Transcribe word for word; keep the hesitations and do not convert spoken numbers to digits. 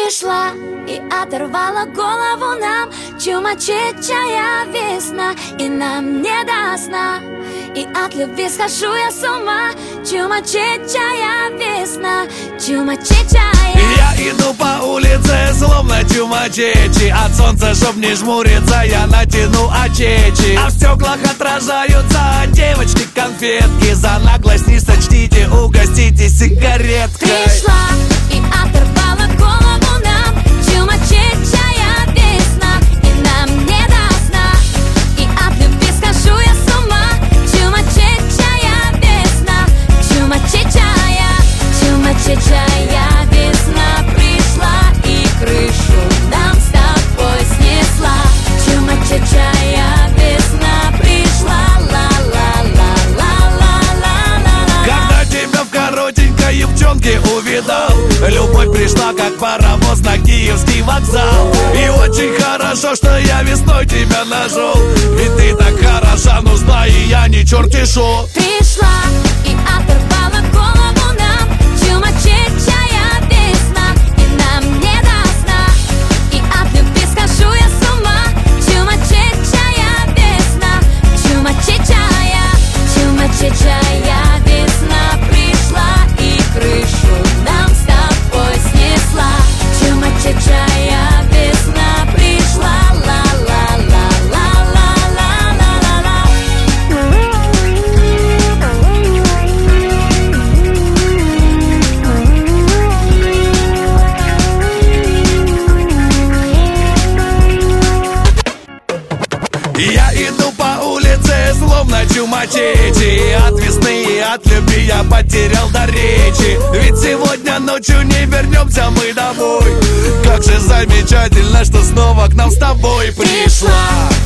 Пришла и оторвала голову нам чумачечая весна, и нам не до сна, и от любви схожу я с ума. Чумачечая весна, чумачечая. Я иду по улице, словно чумачечи. От солнца, чтоб не жмуриться, я натяну очечи. А в стеклах отражаются девочки конфетки. За наглость не сочтите, угоститесь сигареткой. Пришла и оторвала голову нам чумачечая весна, и нам не до сна, и от любви схожу я с ума. Чумачечая весна, чумачечая, чумачечая весна пришла и крышу нам с тобой снесла. Чумачечая весна пришла, ла-ла-ла-ла-ла-ла-ла. Когда тебя в коротенькой юбчонке увидал, любовь пришла, как паровоз на Киевский вокзал. И очень хорошо, что я весной тебя нашел, ведь ты так хороша, нужна, и я не черти шо. Пришла и оторвала голову нам чумачечая весна, и нам не до сна, и от любви схожу я с ума. Чумачечая весна, чумачечая, чумачечая весна пришла и крышу нам с тобой снесла. Чумачечая весна пришла, ла-ла-ла-ла-ла-ла-ла-ла. Я иду по улице, словно чумачечи. От весны и от любви я потерял до речи. Ведь сегодня ночью не вернемся мы домой. Как же замечательно, что снова к нам с тобой пришла.